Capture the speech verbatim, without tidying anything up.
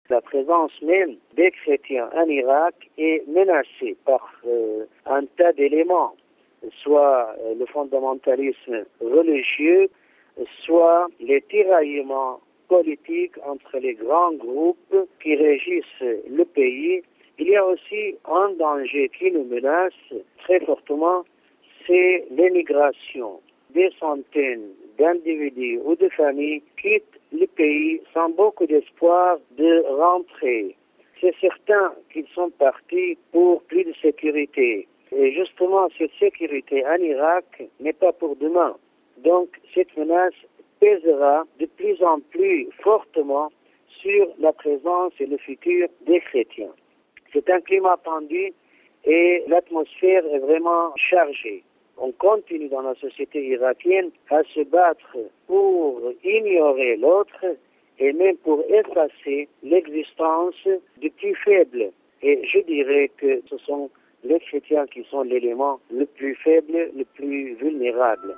La présence même des chrétiens en Irak est menacée par euh, un tas d'éléments, soit euh, le fondamentalisme religieux, soit les tiraillements politiques entre les grands groupes qui régissent le pays. Il y a aussi un danger qui nous menace très fortement, c'est l'émigration. Des centaines d'individus ou de familles quittent le pays sans beaucoup d'espoir de rentrer. C'est certain qu'ils sont partis pour plus de sécurité. Et justement, cette sécurité en Irak n'est pas pour demain. Donc, cette menace pèsera de plus en plus fortement sur la présence et le futur des chrétiens. C'est un climat tendu et l'atmosphère est vraiment chargée. On continue dans la société irakienne à se battre pour ignorer l'autre et même pour effacer l'existence du plus faible. Et je dirais que ce sont les chrétiens qui sont l'élément le plus faible, le plus vulnérable.